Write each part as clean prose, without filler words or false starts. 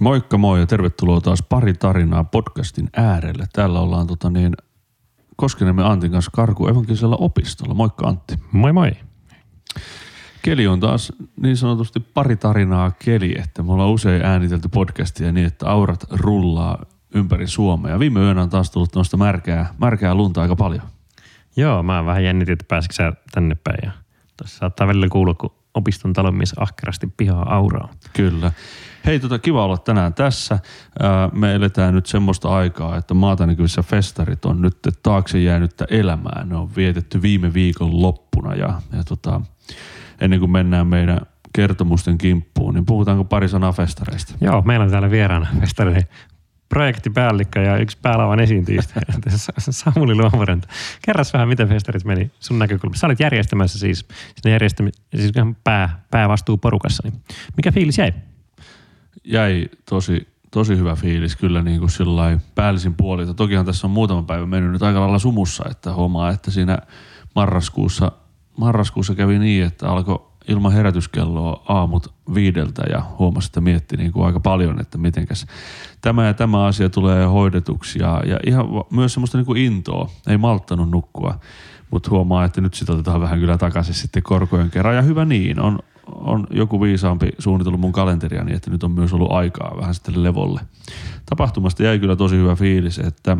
Moikka moi ja tervetuloa taas Pari tarinaa podcastin äärelle. Täällä ollaan Koskeniemen Antin kanssa Karku evankelisella opistolla. Moikka Antti. Moi moi. Keli on taas niin sanotusti pari tarinaa keli, että me ollaan usein äänitelty podcastia niin, että aurat rullaa ympäri Suomea. Viime yönä on taas tullut noista märkää lunta aika paljon. Joo, mä vähän jännitin, että pääsikö sä tänne päin. Ja tuossa saattaa välillä kuulla, kun opiston talonmies ahkerasti pihaa auraa. Kyllä. Hei, kiva olla tänään tässä. Me eletään nyt semmoista aikaa, että maatanäkyvissä festarit on nyt taakse jäänyttä elämää. Ne on vietetty viime viikon loppuna ja ennen kuin mennään meidän kertomusten kimppuun, niin puhutaanko pari sanaa festareista? Joo, meillä on täällä vieraana festareiden projektipäällikkö ja yksi päälaavan esiintyjistä, Samuli Luomaranta. Kerras vähän, miten festarit meni sun näkökulmasta. Sä olit järjestämässä siis ihan päävastuu porukassa. Niin mikä fiilis jäi? Jäi tosi hyvä fiilis kyllä niin kuin sillain päällisin puolilta. Tokihan tässä on muutama päivä mennyt nyt aika lailla sumussa, että huomaa, että siinä marraskuussa kävi niin, että alkoi ilman herätyskelloa aamut 5 ja huomasi, että mietti niin kuin aika paljon, että mitenkäs tämä asia tulee hoidetuksi ja ihan myös semmoista niin kuin intoa, ei malttanut nukkua, mutta huomaa, että nyt sitä otetaan vähän kyllä takaisin sitten korkojen kerran ja hyvä niin, on joku viisaampi suunnitellut mun kalenteria niin, että nyt on myös ollut aikaa vähän sitten levolle. Tapahtumasta jäi kyllä tosi hyvä fiilis, että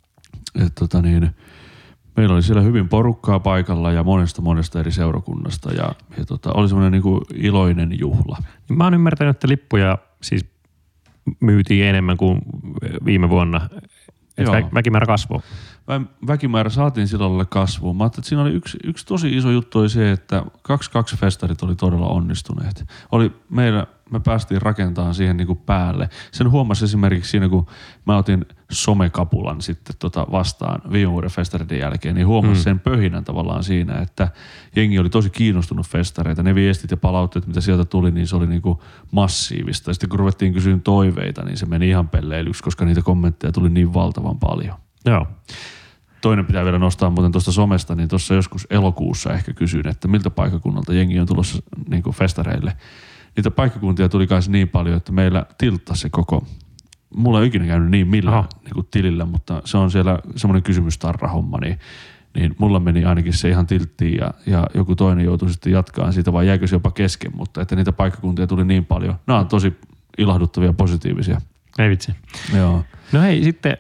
meillä oli siellä hyvin porukkaa paikalla ja monesta eri seurakunnasta ja oli semmoinen niin kuin iloinen juhla. Mä oon ymmärtänyt, että lippuja siis myytiin enemmän kuin viime vuonna. Väkimäärä kasvoi. Väkimäärä saatiin sillä lailla kasvuun. Mä ajattelin, että siinä oli yksi tosi iso juttu oli se, että 2 festarit oli todella onnistuneet. Me päästiin rakentamaan siihen niin kuin päälle. Sen huomasi esimerkiksi siinä, kun mä otin somekapulan sitten vastaan viime vuoden festareiden jälkeen, niin huomasi sen pöhinän tavallaan siinä, että jengi oli tosi kiinnostunut festareita. Ne viestit ja palautteet, mitä sieltä tuli, niin se oli niin kuin massiivista. Ja sitten kun ruvettiin kysyä toiveita, niin se meni ihan pelleilyksi, koska niitä kommentteja tuli niin valtavan paljon. Joo. Toinen pitää vielä nostaa muuten tuosta somesta, niin tuossa joskus elokuussa ehkä kysyin, että miltä paikkakunnalta jengi on tulossa niin kuin festareille. Niitä paikkakuntia tuli kai niin paljon, että meillä tilttasi se koko. Mulla ei ikinä käynyt niin millään niin kuin tilillä, mutta se on siellä semmoinen kysymystarra-homma, niin mulla meni ainakin se ihan tilttiin ja joku toinen joutui sitten jatkaan siitä, vai jäikö se jopa kesken, mutta että niitä paikkakuntia tuli niin paljon. Nämä on tosi ilahduttavia, positiivisia. Ei vitsi. Joo. No hei, sitten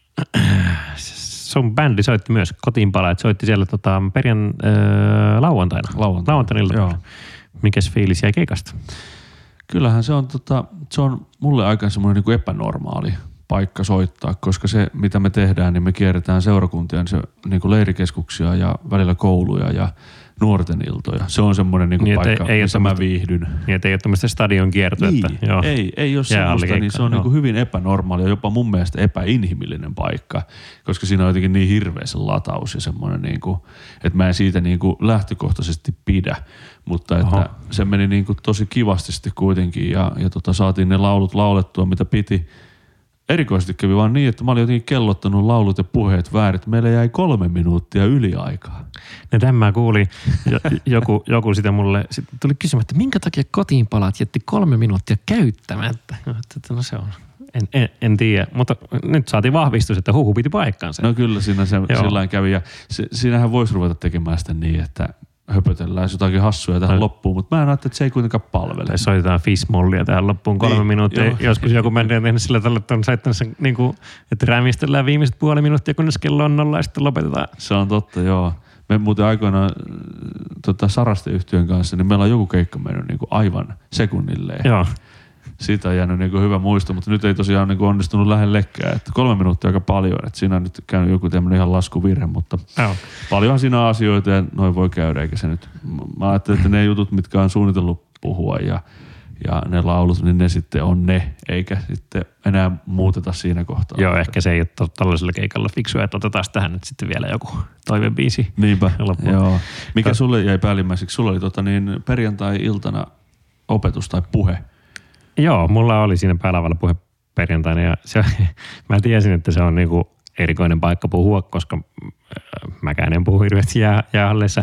sun bändi soitti myös Kotiinpalaajat, soitti siellä lauantaina. Lauantaina. Mikäs fiilis jäi keikasta? Kyllähän se on mulle aika semmoinen niin kuin epänormaali paikka soittaa, koska se mitä me tehdään, niin me kierretään seurakuntia, niin kuin leirikeskuksia ja välillä kouluja ja nuorten iltoja. Se on semmoinen niin kuin paikka, missä mä viihdyn. Niin, että ei ole tämmöistä stadion kiertoetta. Niin, ei ole semmoista, niin se on niin kuin hyvin epänormaali ja jopa mun mielestä epäinhimillinen paikka, koska siinä on jotenkin niin hirveä se lataus ja semmoinen, niin kuin, että mä en siitä niin kuin lähtökohtaisesti pidä, mutta että se meni niin kuin tosi kivasti sitten kuitenkin ja saatiin ne laulut laulettua, mitä piti. Erikoisesti kävi vaan niin, että mä olin jotenkin kellottanut laulut ja puheet väärin. Meillä jäi 3 minuuttia yliaikaa. No tämän mä kuulin. Joku sitä mulle sitten tuli kysymään, että minkä takia Kotiinpalaat jätti 3 minuuttia käyttämättä? No se on. En tiedä, mutta nyt saatiin vahvistus, että huhu piti paikkaansa. No kyllä siinä se sillain kävi ja siinähän voisi ruveta tekemään sitä niin, että höpötellään jotakin hassuja tähän loppuun, mutta mä en ajattele, että se ei kuitenkaan palvele. Tai soitetaan fishmollia tähän loppuun 3 minuuttia. Joskus joku bändi on tehnyt sillä tavalla, että on saittanut sen, niin kuin, että rämistellään viimeiset puoli minuuttia, kunnes kello on 0 ja sitten lopetetaan. Se on totta, joo. Me muuten aikoinaan Saraste-yhtiön kanssa, niin meillä on joku keikka mennyt niin kuin aivan sekunnilleen. Joo. Siitä on jäänyt niin kuin hyvä muisto, mutta nyt ei tosiaan niin kuin onnistunut lähellekään. Että 3 minuuttia aika paljon, että siinä on nyt käynyt joku tämmöinen ihan laskuvirhe, mutta paljonhan siinä on asioita ja noin voi käydä, eikä se nyt. Mä ajattelin, että ne jutut, mitkä on suunnitellut puhua ja ne laulut, niin ne sitten on ne, eikä sitten enää muuteta siinä kohtaa. Joo, ehkä se ei ole tällaisella keikalla fiksua, että otetaan tähän nyt sitten vielä joku toivebiisi. Niinpä, joo. Mikä sulle jäi päällimmäiseksi? Sulla oli perjantai-iltana opetus tai puhe. Joo, mulla oli siinä päällä puhe perjantaina ja mä tiesin, että se on niinku erikoinen paikka puhua, koska mäkään en puhu hirveästi jäähalleissa.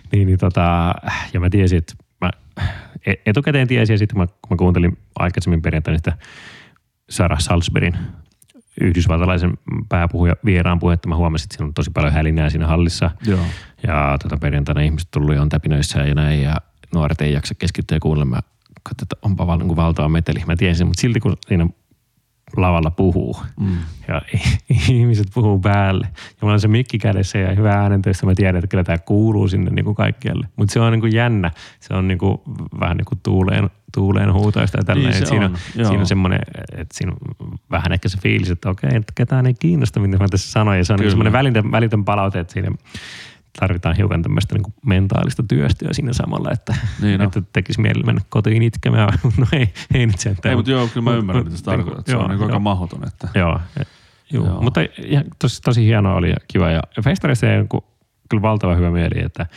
Ja mä tiesin, että mä etukäteen tiesin ja sitten kun mä kuuntelin aikaisemmin perjantaina sitä Sarah Salisburyn yhdysvaltalaisen pääpuhuja vieraan puhetta. Mä huomasin, että siinä on tosi paljon hälinää siinä hallissa. Joo. Ja perjantaina ihmiset tullut ja on täpinöissä ja näin ja nuoret ei jaksa keskittyä kuulemaan. Katsotaan, että onpa niin kuin valtava meteli. Mä tiesin, mutta silti kun siinä lavalla puhuu ja ihmiset puhuu päälle. Ja mulla on se mikki kädessä ja hyvä äänentöistä. Mä tiedän, että kyllä tämä kuuluu sinne niin kuin kaikkialle. Mutta se on niin kuin jännä. Se on niin kuin, vähän niin kuin tuuleen huutoista ja tällainen. Niin siinä on semmoinen, että siinä on vähän ehkä se fiilis, että okei, että ketään ei kiinnosta, mitä mä tässä sanoin. Ja se on niin semmoinen välitön palaute, että siinä tarvitaan hiukan tämmöistä niin kuin mentaalista työstöä siinä samalla, että, niin että tekisi mieli mennä kotiin itkemään. No ei nyt sen. Ei, mutta joo, kyllä mä ymmärrän, mitä se tarkoittaa. Se on niin aika mahdoton. Että. Joo. Mutta tosi hienoa oli ja kiva. Ja festareissa ei kyllä valtava hyvä mieli, että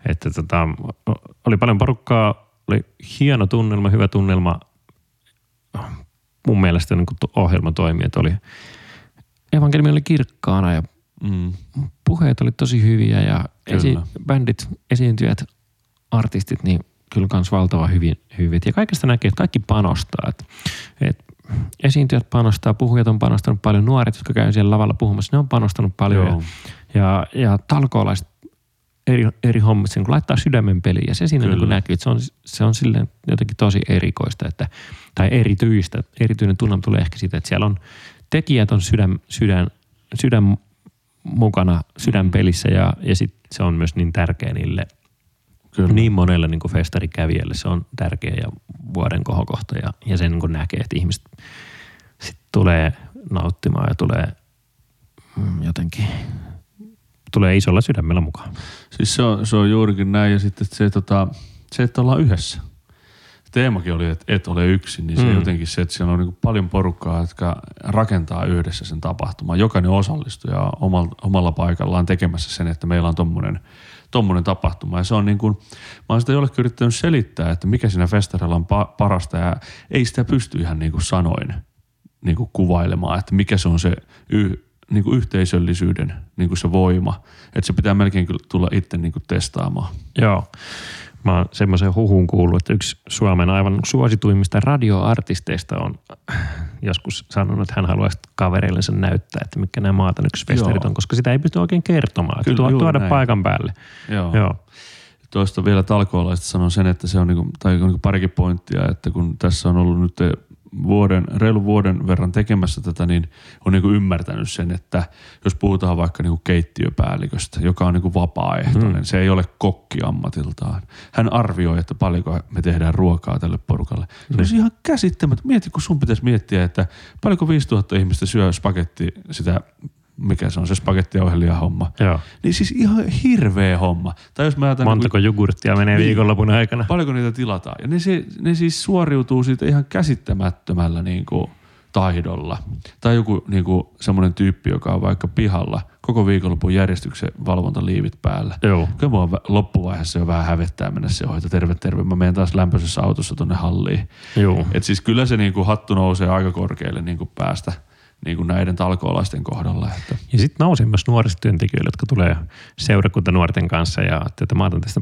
oli paljon porukkaa, oli hieno tunnelma, hyvä tunnelma. Mun mielestä niin ohjelma toimi, että oli evankeliumi oli kirkkaana ja puheet oli tosi hyviä ja bändit, esiintyjät, artistit, niin kyllä kans valtava hyvin. Ja kaikesta näkee, että kaikki panostaa. Että esiintyjät panostaa, puhujat on panostanut paljon, nuoret, jotka käy siellä lavalla puhumassa, ne on panostanut paljon. Ja talkoolaiset eri hommissa, niin kun laittaa sydämen peliin ja se siinä niin näkyy, että se on silleen jotenkin tosi erikoista, tai erityistä. Erityinen tunnelma tulee ehkä siitä, että siellä on tekijät on sydän mukana sydänpelissä ja sit se on myös niin tärkeä niille niin monelle niin kuin festarikävijälle. Se on tärkeä ja vuoden kohokohta ja sen niin kuin näkee, että ihmiset sit tulee nauttimaan ja tulee jotenkin tulee isolla sydämellä mukaan. Siis se on juurikin näin ja sitten se, että ollaan yhdessä. Teemakin oli, että et ole yksin, niin se jotenkin se, että siellä on niin paljon porukkaa, jotka rakentaa yhdessä sen tapahtuman. Jokainen osallistuu ja omalla paikallaan tekemässä sen, että meillä on tommonen tapahtuma. Ja se on niin kuin, mä oon sitä jollekin yrittänyt selittää, että mikä siinä festarilla on parasta ja ei sitä pysty ihan niin kuin sanoin niin kuin kuvailemaan, että mikä se on se niin kuin yhteisöllisyyden niin kuin se voima. Että se pitää melkein tulla itse niin kuin testaamaan. Joo. Mä oon semmoisen huhun kuullut, että yksi Suomen aivan suosituimmista radioartisteista on joskus sanonut, että hän haluaisi kavereillensa näyttää, että mitkä nämä maatan yksi festarit on, koska sitä ei pysty oikein kertomaan. Kyllä, tuoda näin paikan päälle. Joo. Tuosta vielä talkoolaista sanon sen, että se on niinku parikin pointtia, että kun tässä on ollut nyt reilun vuoden verran tekemässä tätä, niin on niinku ymmärtänyt sen, että jos puhutaan vaikka niinku keittiöpäälliköstä, joka on niinku vapaaehtoinen, se ei ole kokki ammatiltaan. Hän arvioi, että paljonko me tehdään ruokaa tälle porukalle. Se olisi ihan käsittämättä. Mieti, kun sun pitäisi miettiä, että paljonko 5000 ihmistä syö spagetti sitä, mikä se on se spagettijauhelija homma. Joo. Niin siis ihan hirveä homma. Tai jos mä ajattelin, montako jogurttia menee viikonlopun aikana? Paljonko niitä tilataan? Ja ne siis suoriutuu siitä ihan käsittämättömällä niin kuin taidolla. Tai joku niin kuin semmoinen tyyppi, joka on vaikka pihalla koko viikonlopun järjestyksen valvontaliivit päällä. Joo. Kyllä mua loppuvaiheessa jo vähän hävettää mennä se ohjata. Terve. Mä menen taas lämpöisessä autossa tonne halliin. Joo. Et siis kyllä se niin kuin hattu nousee aika korkealle niin kuin päästä niin kuin näiden talkoolaisten kohdalla. Että. Ja sitten nousee myös nuorisotyöntekijöille, jotka tulee seurakuntanuorten kanssa ja että mä otan tästä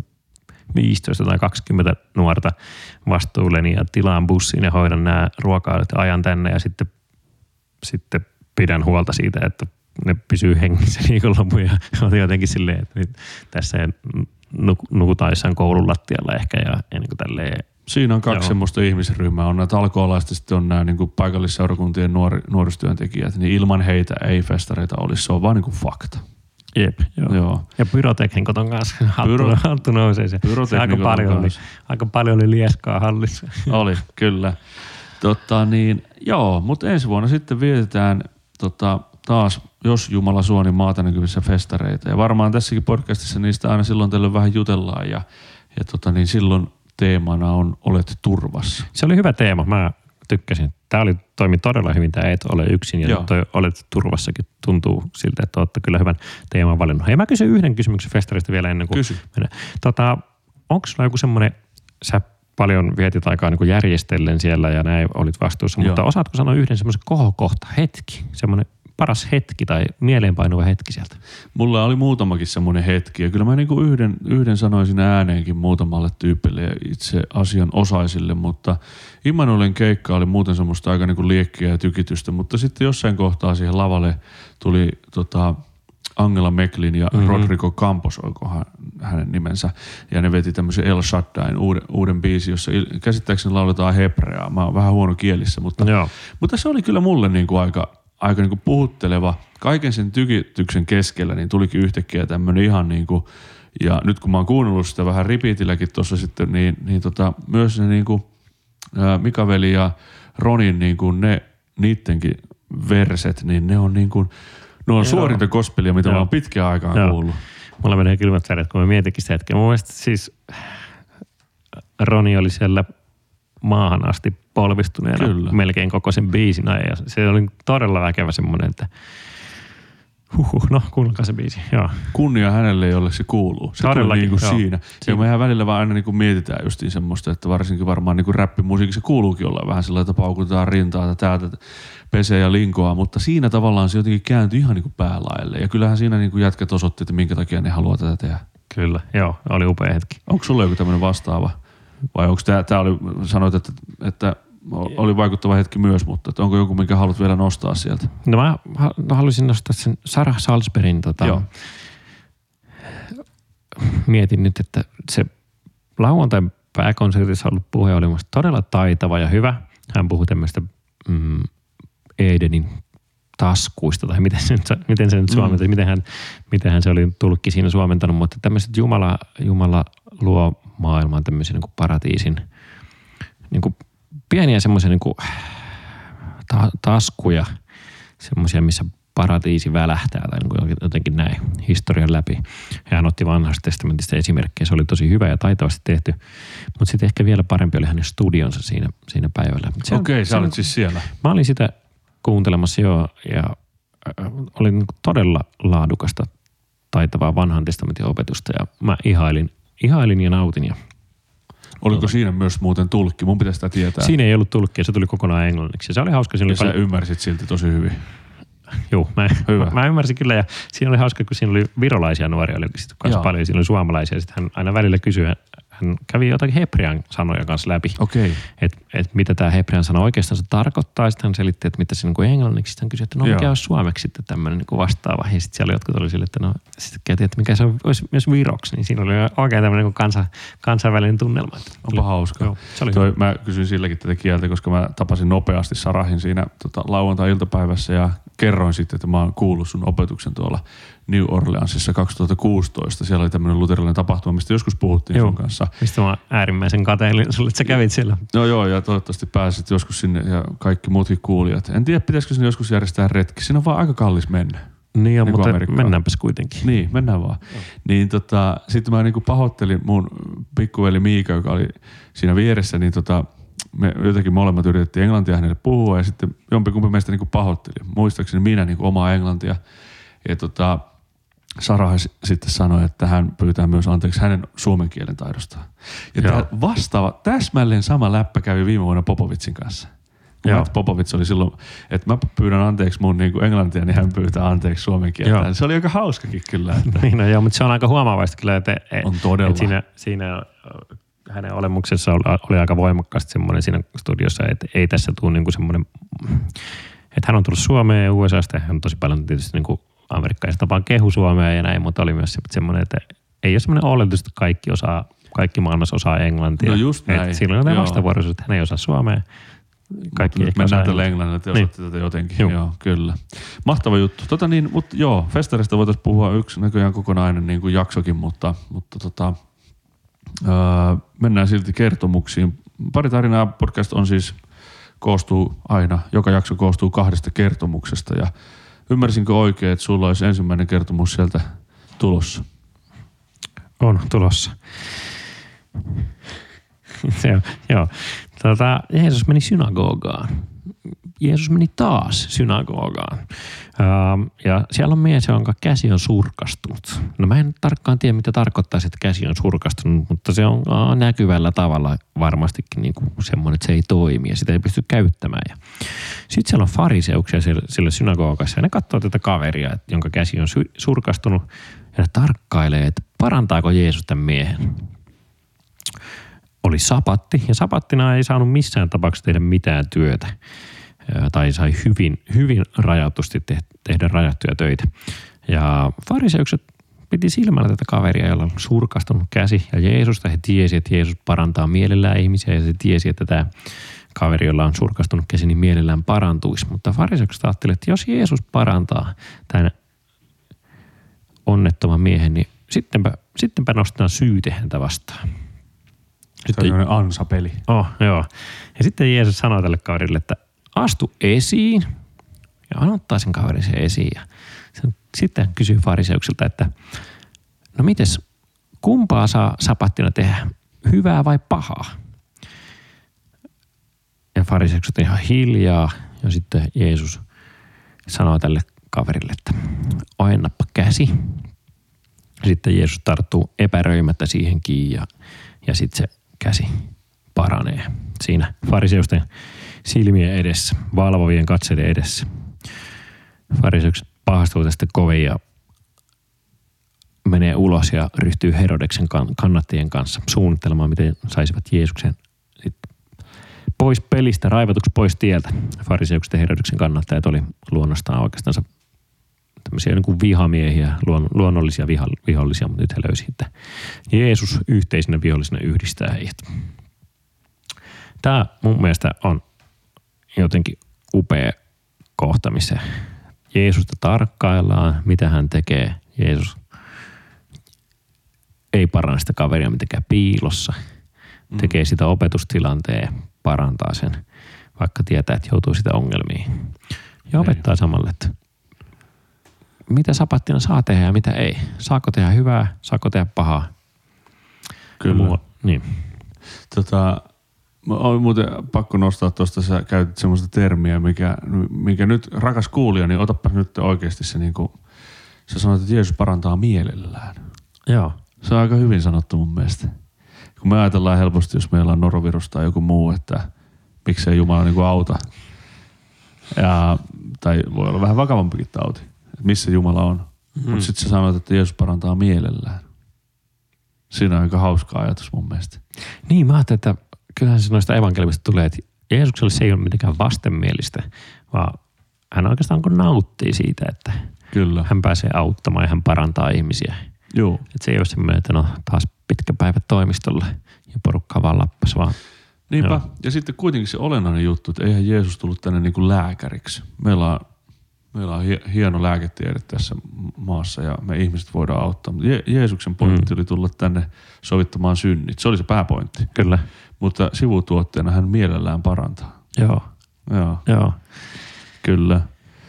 15 tai 20 nuorta vastuulleni ja tilaan bussiin ja hoidan nämä ruokailut ja ajan tänne ja sitten pidän huolta siitä, että ne pysyy hengissä viikonlopun ja on jotenkin silleen, että nyt tässä nukutaan jossain koulun lattialla ehkä ja niin kuin tälleen. Siinä on kaksi semmoista ihmisryhmää. On nämä talkoolaiset, sitten on nämä niin kuin paikallisseurakuntien nuorisotyöntekijät. Niin ilman heitä ei festareita olisi. Se on vaan niin kuin fakta. Jep, joo. Ja pyroteknikot on kanssa. Hattu nousee se. Aika paljon oli lieskaa hallissa. Oli, kyllä. Mutta ensi vuonna sitten vietetään taas, jos Jumala suo, niin maatanäkyvissä festareita. Ja varmaan tässäkin podcastissa niistä aina silloin tällöin vähän jutellaan. Ja silloin teemana on olet turvassa. Se oli hyvä teema. Mä tykkäsin. Toimi todella hyvin tämä et ole yksin ja toi olet turvassakin tuntuu siltä, että olette kyllä hyvän teeman valinnut. Hei, mä kysyn yhden kysymyksen festarista vielä ennen kuin mennään. Onko sulla joku semmoinen, sä paljon vietit aikaa niin kuin järjestellen siellä ja näin olit vastuussa, mutta osaatko sanoa yhden semmoisen kohokohta hetki, semmoinen paras hetki tai mieleenpainuva hetki sieltä? Mulla oli muutamakin semmoinen hetki ja kyllä mä niinku yhden sanoisin ääneenkin muutamalle tyypille ja itse asian osaisille, mutta Immanuelin keikka oli muuten semmoista aika niinku liekkiä ja tykitystä, mutta sitten jossain kohtaa siihen lavalle tuli Angela Meklin ja Rodrigo Campos, olikohan hänen nimensä, ja ne veti tämmöisen El Shaddai uuden biisin, jossa käsittääkseni lauletaan hebreaa. Mä oon vähän huono kielissä, mutta se oli kyllä mulle niinku aika niinku puhutteleva. Kaiken sen tykityksen keskellä niin tulikin yhtäkkiä tämmönen ihan niinku, ja nyt kun mä oon kuunnellut sitä vähän repeatilläkin tuossa sitten, niin myös ne niinku Mika-veli ja Ronin niinku niittenkin verset, niin ne on niinku, ne on suorinta gospelia, mitä mä oon pitkään aikaan kuullut. Mulla menee kylmät väret, kun mä mietinkin sitä hetkeä. Mun mielestä siis Roni oli siellä maahan asti polvistuneena melkein koko sen biisin ajan. Ja se oli todella väkevä semmoinen, että kuunnelkaa se biisi. Joo. Kunnia hänelle, jolle se kuuluu. Se on niin kuin siinä. Ja mehän välillä vaan aina niin kuin mietitään justiin semmoista, että varsinkin varmaan niin kuin räppimusiikissa kuuluukin olla vähän sellainen, että paukutetaan rintaa täältä pesee ja linkoa, mutta siinä tavallaan se jotenkin kääntyi ihan niin kuin päälaille. Ja kyllähän siinä niin kuin jätkät osoitti, että minkä takia ne haluaa tätä tehdä. Kyllä, joo, oli upea hetki. Onko sulla joku tämmöinen vastaava? Vai onko tämä oli, sanoit, että oli vaikuttava hetki myös, mutta onko joku, minkä haluat vielä nostaa sieltä? No mä haluaisin nostaa sen Sarah Salzbergin. Mietin nyt, että se lauantain pääkonsertissa ollut puhe oli musta todella taitava ja hyvä. Hän puhui tämmöistä Edenin taskuista tai miten se nyt suomentaa, miten hän se oli tullutkin siinä suomentanut, mutta tämmöiset Jumala luo maailman tämmöisiä niin kuin paratiisin niin kuin pieniä semmoisia niin kuin taskuja, semmoisia, missä paratiisi välähtää tai niin kuin jotenkin näin historian läpi. Hän otti vanhasta testamentista esimerkkejä, se oli tosi hyvä ja taitavasti tehty, mutta sitten ehkä vielä parempi oli hänen studionsa siinä päivällä. Okei, sä olit siis siellä. Mä olin sitä kuuntelemassa ja oli niin kuin todella laadukasta, taitavaa vanhan testamentin opetusta ja mä ihailin ja nautin. Oliko siinä myös muuten tulkki? Mun pitäisi sitä tietää. Siinä ei ollut tulkkia, se tuli kokonaan englanniksi. Se oli hauska. Ja sä ymmärsit silti tosi hyvin. Joo, mä ymmärsin kyllä ja siinä oli hauska, kun siinä oli virolaisia nuoria, oli sitten kanssa paljon, siinä oli suomalaisia ja sitten hän aina välillä kysyi, hän kävi jotakin hebrean sanoja kanssa läpi. Okei. Että mitä tämä hebrean sana oikeastaan se tarkoittaa. Sitten hän selitti, että mitä se niin kuin englanniksi. Sitten hän kysyi, että no mikä olisi suomeksi sitten tämmöinen niin kuin vastaava. Ja sitten siellä jotkut oli sille, että no sitten käytiin, että mikä se olisi myös viroksi. Niin siinä oli oikein tämmöinen niin kansainvälinen tunnelma. Onpa hauska. Joo, se oli mä kysyin silläkin tätä kieltä, koska mä tapasin nopeasti Sarahin siinä lauantai-iltapäivässä ja kerroin sitten, että mä oon kuullut sun opetuksen tuolla New Orleansissa 2016. Siellä oli tämmöinen luterilainen tapahtuma, mistä joskus puhuttiin sun kanssa. Mistä mä oon äärimmäisen kateellinen sulle, että sä kävit siellä. No joo, ja toivottavasti pääsit joskus sinne ja kaikki muutkin kuulijat. En tiedä, pitäisikö sinne joskus järjestää retki. Siinä on vaan aika kallis mennä. Niin on, mutta mennäänpäs kuitenkin. Niin, mennään vaan. Niin sitten mä niinku pahoittelin mun pikkuveli Miika, joka oli siinä vieressä, niin me jotenkin molemmat yritettiin englantia hänelle puhua ja sitten jompikumpi meistä niinku pahoitteli. Muistaakseni minä niinku omaa englantia. Ja Sarah sitten sanoi, että hän pyytää myös anteeksi hänen suomen kielen taidostaan. Ja tämä vastaava, täsmälleen sama läppä kävi viime vuonna Popovitsin kanssa. Popovits oli silloin, että mä pyydän anteeksi mun niinku englantia, niin hän pyytää anteeksi suomen kieltä. Se oli aika hauskakin kyllä. Niin, joo, mutta se on aika huomaavaista kyllä, että on todella. Siinä hänen olemuksessa oli aika voimakkaasti semmoinen siinä studiossa, että ei tässä tule niinku semmoinen, että hän on tullut Suomeen ja USAsta ja hän on tosi paljon tietysti niinku amerikkalaisen tapaan kehu Suomea ja näin, mutta oli myös semmoinen, että ei ole semmoinen oletus, että kaikki maailmassa osaa englantia. No just näin. Silloin on tämä vastavuoroisuus, että hän ei osaa suomea. Kaikki nyt mennään tällä englannilla, että osaatte tätä jotenkin. Joo, kyllä. Mahtava juttu. Mutta festarista voitaisiin puhua yksi näköjään kokonainen niin kuin jaksokin, mutta mennään silti kertomuksiin. Pari tarinaa podcast on siis joka jakso koostuu 2 kertomuksesta ja ymmärsinkö oikein, että sulla olisi ensimmäinen kertomus sieltä tulossa? On tulossa. Joo. Jeesus meni synagogaan. Jeesus meni taas synagogaan. Ja siellä on mies, jonka käsi on surkastunut. No mä en tarkkaan tiedä, mitä tarkoittaa, että käsi on surkastunut, mutta se on näkyvällä tavalla varmastikin niin kuin semmoinen, että se ei toimi ja sitä ei pysty käyttämään. Sitten siellä on fariseuksia siellä synagogassa ja ne katsoo tätä kaveria, jonka käsi on surkastunut ja ne tarkkailee, että parantaako Jeesus tämän miehen. Oli sapatti ja sapattina ei saanut missään tapauksessa tehdä mitään työtä. Tai sai hyvin rajatusti tehdä rajattuja töitä. Ja fariseukset piti silmällä tätä kaveria, jolla on surkastunut käsi ja Jeesusta. He tiesi, että Jeesus parantaa mielellään ihmisiä ja se tiesi, että tämä kaveri, jolla on surkastunut käsi, niin mielellään parantuisi. Mutta fariseukset ajattelivat, että jos Jeesus parantaa tämän onnettoman miehen, niin sittenpä nostetaan syyte häntä vastaan. Se on ansapeli. Joo. Ja sitten Jeesus sanoi tälle kaverille, että astu esiin ja anottaa sen kaverin sen esiin. Ja sitten kysyy fariseuksilta, että no mites, kumpaa saa sapattina tehdä, hyvää vai pahaa? Ja fariseukset on ihan hiljaa ja sitten Jeesus sanoo tälle kaverille, että ojennappa käsi. Sitten Jeesus tarttuu epäröimättä siihen kiinni ja sitten se käsi paranee siinä fariseusten silmien edessä, valvovien katseiden edessä. Fariseukset pahastuvat tästä kovin ja menee ulos ja ryhtyy Herodeksen kannattajien kanssa suunnittelemaan, miten saisivat Jeesuksen pois pelistä, raivatuksi pois tieltä. Fariseukset ja Herodeksen kannattajat oli luonnostaan oikeastaan tämmöisiä niin kuin vihamiehiä, luonnollisia vihollisia, mutta nyt he löysi, että Jeesus yhteisenä vihollisena yhdistää heidät. Tämä mun mielestä on jotenkin upea kohta, missä Jeesusta tarkkaillaan, mitä hän tekee. Jeesus ei paranna sitä kaveria mitenkään piilossa. Tekee sitä opetustilanteen, parantaa sen, vaikka tietää, että joutuu sitä ongelmiin. Ja opettaa samalle, että mitä sapattina saa tehdä ja mitä ei. Saako tehdä hyvää, saako tehdä pahaa. Kyllä. Niin. On muuten pakko nostaa tuosta, sä käytit semmoista termiä, mikä nyt, rakas kuulija, niin otapa nyt oikeasti se niinku, sä sanoit, että Jeesus parantaa mielellään. Joo. Se on aika hyvin sanottu mun mielestä. Kun me ajatellaan helposti, jos meillä on norovirus tai joku muu, että miksei Jumala niinku auta. Tai voi olla vähän vakavampikin tauti, että missä Jumala on. Mutta sitten sä sanoit, että Jeesus parantaa mielellään. Siinä on aika hauska ajatus mun mielestä. Niin, mä ajattelin, että kyllähän se noista evankeliumista tulee, että Jeesukselle se ei ole mitenkään vastenmielistä, vaan hän oikeastaan nauttii siitä, että kyllä, hän pääsee auttamaan ja hän parantaa ihmisiä. Joo. Että se ei ole semmoinen, että no taas pitkä päivä toimistolle ja porukka vaan lappas vaan. Niinpä. Joo. Ja sitten kuitenkin se olennainen juttu, että eihän Jeesus tullut tänne niin kuin lääkäriksi. Meillä on hieno lääketiede tässä maassa ja me ihmiset voidaan auttaa. Jeesuksen pointti oli tulla tänne sovittamaan synnit. Se oli se pääpointti. Kyllä. Mutta sivutuotteena hän mielellään parantaa. Joo. Kyllä.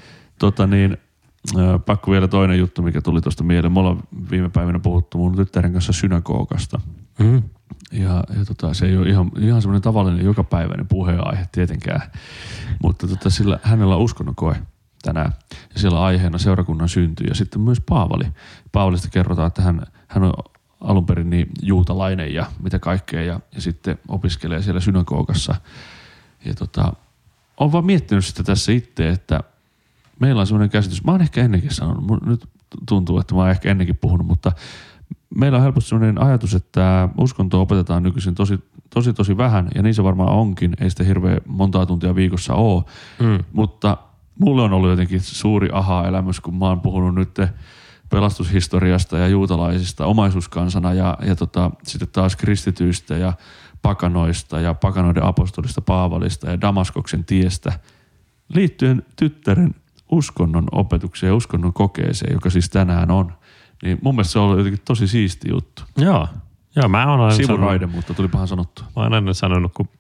Pakko vielä toinen juttu, mikä tuli tuosta mieleen. Me ollaan viime päivinä puhuttu mun tyttären kanssa synagogasta. Ja se ei ole ihan semmoinen tavallinen jokapäiväinen puheenaihe tietenkään. Mutta sillä hänellä on uskonnon koe tänään. Ja siellä on aiheena seurakunnan synty ja sitten myös Paavali. Paavalista kerrotaan, että hän on alun perin niin juutalainen ja mitä kaikkea ja sitten opiskelee siellä synagogassa. Ja olen vaan miettinyt sitä tässä itse, että meillä on semmoinen käsitys, mä oon ehkä ennenkin sanonut, nyt tuntuu, että mä oon ehkä ennenkin puhunut, mutta meillä on helposti semmoinen ajatus, että uskontoa opetetaan nykyisin tosi vähän ja niin se varmaan onkin, ei sitä hirveän montaa tuntia viikossa ole, mutta mulle on ollut jotenkin suuri aha-elämys, kun mä oon puhunut nyt pelastushistoriasta ja juutalaisista omaisuuskansana ja sitten taas kristityistä ja pakanoista ja pakanoiden apostolista Paavalista ja Damaskoksen tiestä liittyen tyttären uskonnon opetukseen ja uskonnon kokeeseen, joka siis tänään on. Niin mun mielestä se on ollut jotenkin tosi siisti juttu. Joo, mä oon aina sivuraide, mutta tulipahan sanottua. Mä oon aina sanonut, kun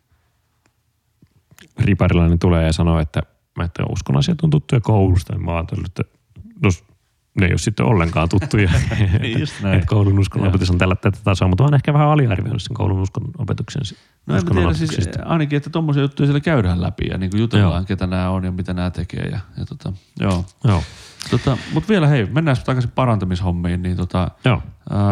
riparilainen tulee ja sanoo, että uskon asiat on tuttuja koulusta, niin mä oon ajatellut, että ne ei ole sitten ollenkaan tuttuja. Just näin. Että koulun uskonnonopetus on tätä tasoa, mutta on ehkä vähän aliarvioinut sen koulun uskonnonopetuksen. No en tiedä siis ainakin, että tommosia juttuja siellä käydään läpi ja niin kuin jutellaan, Joo. ketä nämä on ja mitä nämä tekee. Joo. Joo. Mutta vielä hei, mennään takaisin parantamishommiin. Niin Joo.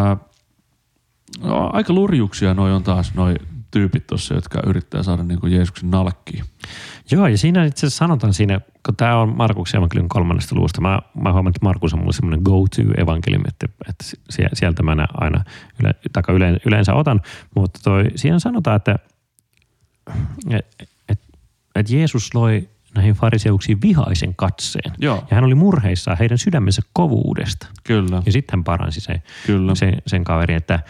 Aika lurjuksia noi on taas noi tyypit tuossa, jotka yrittää saada niin kuin Jeesuksen nalkkiin. Joo, ja siinä itse asiassa sanotaan siinä, kun tämä on Markuksen evankeliumin 3. luvusta. Mä huomaan, että Markus on mulle semmoinen go-to-evankeliumi, että sieltä mä aina yleensä otan. Mutta siinä sanotaan, että Jeesus loi näihin fariseuksiin vihaisen katseen. Joo. Ja hän oli murheissaan heidän sydämensä kovuudesta. Kyllä. Ja sitten hän paransi sen kaverin, että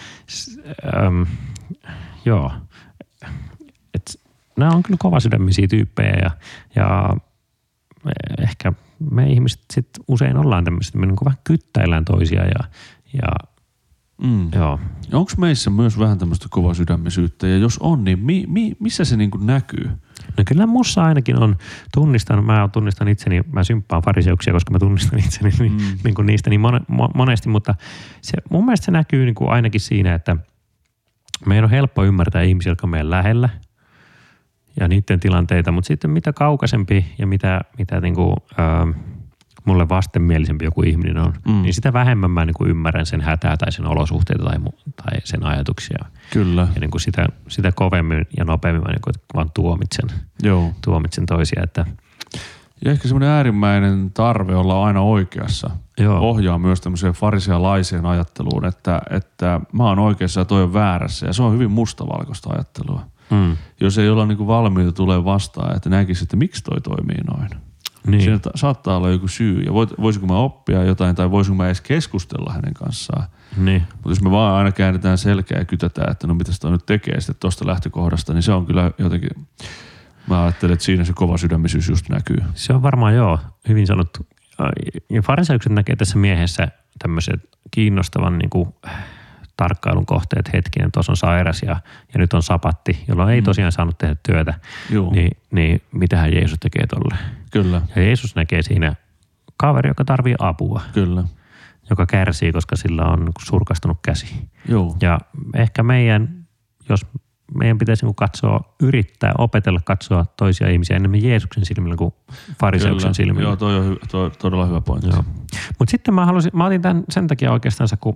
joo, että nämä on kyllä kovasydämisiä tyyppejä ja ehkä me ihmiset sitten usein ollaan tämmöiset, me niin vähän kyttäillään toisia ja joo. Onko meissä myös vähän tämmöistä kovasydämisyyttä ja jos on, niin missä se niin kuin näkyy? No kyllä mussa ainakin on mä tunnistan itseni, mä symppaan fariseuksia, koska mä tunnistan itseni niin kuin niistä niin monesti, mutta mun mielestä se näkyy niin kuin ainakin siinä, että meidän on helppo ymmärtää ihmisiä, jotka on meidän lähellä ja niiden tilanteita, mutta sitten mitä kaukaisempi ja mitä niin kuin, mulle vastenmielisempi joku ihminen on, niin sitä vähemmän mä niin kuin ymmärrän sen hätää tai sen olosuhteita tai sen ajatuksia. Kyllä. Ja niin kuin sitä kovemmin ja nopeammin mä niin kuin vaan tuomitsen toisia. Että ja ehkä semmoinen äärimmäinen tarve olla aina oikeassa ohjaa myös tämmöiseen farisealaiseen ajatteluun, että mä oon oikeassa ja toi on väärässä. Ja se on hyvin mustavalkoista ajattelua. Jos ei olla niinku valmiita tulee vastaan, että näkisi, että miksi toi toimii noin. Niin. Siinä saattaa olla joku syy. Ja voisinko mä oppia jotain tai voisinko mä edes keskustella hänen kanssaan. Niin. Mutta jos me vaan aina käännetään selkeä ja kytätään, että no mitä sitä nyt tekee sitten tuosta lähtökohdasta, niin se on kyllä jotenkin, mä ajattelen, että siinä se kova sydämisyys just näkyy. Se on varmaan hyvin sanottu. Ja fariseukset näkee tässä miehessä tämmöiset kiinnostavan niin kuin tarkkailun kohteet hetkinen, tuossa on sairas ja nyt on sapatti, jolloin ei tosiaan saanut tehdä työtä, niin mitähän Jeesus tekee tolle. Kyllä. Ja Jeesus näkee siinä kaveri, joka tarvii apua. Kyllä. Joka kärsii, koska sillä on surkastunut käsi. Joo. Ja ehkä jos meidän pitäisi yrittää opetella katsoa toisia ihmisiä enemmän Jeesuksen silmillä kuin fariseuksen silmillä. Joo, toi on todella hyvä pointti. Mutta sitten mä otin tämän sen takia oikeastaan, kun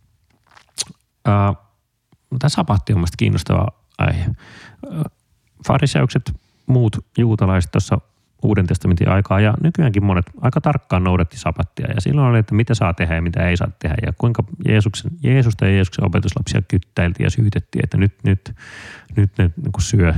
tämä sapatti on mielestäni kiinnostava aihe. Fariseukset, muut juutalaiset tuossa Uuden testamentin aikaa ja nykyäänkin monet aika tarkkaan noudatti sapattia ja silloin oli, että mitä saa tehdä ja mitä ei saa tehdä ja kuinka Jeesusta ja Jeesuksen opetuslapsia kyttäiltiin ja syytettiin, että nyt ne niin kuin syö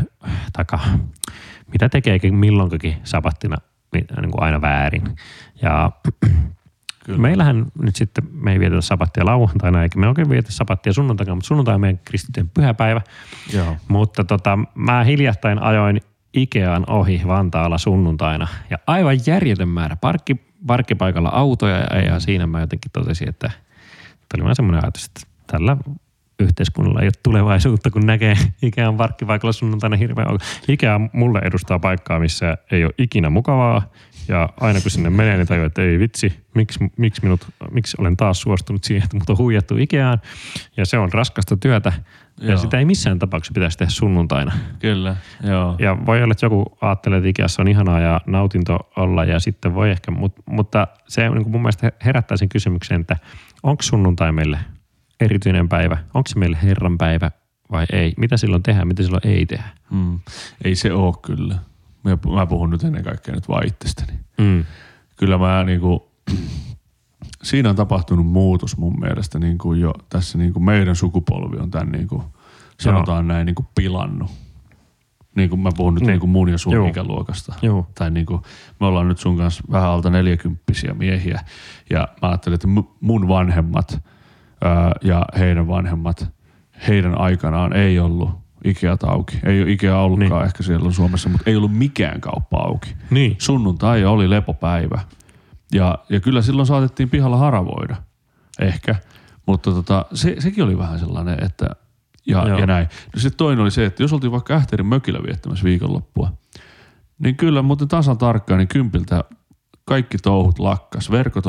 mitä tekeekin milloinkakin sapattina niin kuin aina väärin. Ja kyllä. Meillähän nyt sitten, me ei vietetä sapattia lauantaina, eikä me oikein vietetä sapattia sunnuntaina, mutta sunnuntai on meidän kristittyjen pyhäpäivä. Joo. Mutta mä hiljattain ajoin Ikeaan ohi Vantaalla sunnuntaina ja aivan järjetön määrä parkkipaikalla autoja ja siinä mä jotenkin totesin, että tuli vaan semmoinen ajatus, että tällä yhteiskunnalla ei ole tulevaisuutta, kun näkee Ikean parkkipaikalla sunnuntaina hirveän. Ikea mulle edustaa paikkaa, missä ei ole ikinä mukavaa ja aina kun sinne menee, niin tajuu, että ei vitsi, miksi olen taas suostunut siihen, että mut on huijattu Ikeaan ja se on raskasta työtä. Ja sitä ei missään tapauksessa pitäisi tehdä sunnuntaina. Kyllä, joo. Ja voi olla, että joku ajattelee, että Ikeassa on ihanaa ja nautinto olla ja sitten voi ehkä, mutta se niin kuin mun mielestä herättää sen kysymyksen, että onko sunnuntai meille erityinen päivä? Onko se meille Herran päivä vai ei? Mitä silloin tehdään, mitä silloin ei tehdä? Ei se ole kyllä. Mä puhun nyt ennen kaikkea nyt vaan itsestäni. Kyllä mä niinku siinä on tapahtunut muutos mun mielestä niin kuin jo tässä niin kuin meidän sukupolvi on tämän niin kuin sanotaan näin niin kuin pilannut. Niin kuin mä puhun nyt niin kuin mun ja sun ikäluokasta. Tai niin kuin me ollaan nyt sun kanssa vähän alta 40-vuotiaita miehiä ja mä ajattelin, että mun vanhemmat ja heidän vanhemmat, heidän aikanaan ei ollut Ikeat auki. Ei ole Ikea ollutkaan ehkä siellä Suomessa, mutta ei ollut mikään kauppa auki. Niin. Sunnuntai oli lepopäivä. Ja kyllä silloin saatettiin pihalla haravoida. Ehkä. Mutta sekin oli vähän sellainen, että ja näin. No sitten toinen oli se, että jos oltiin vaikka Ähtärin mökillä viettämässä viikonloppua, niin kyllä muuten tasan tarkkaan, niin 10 kaikki touhut lakkas. Verkot oli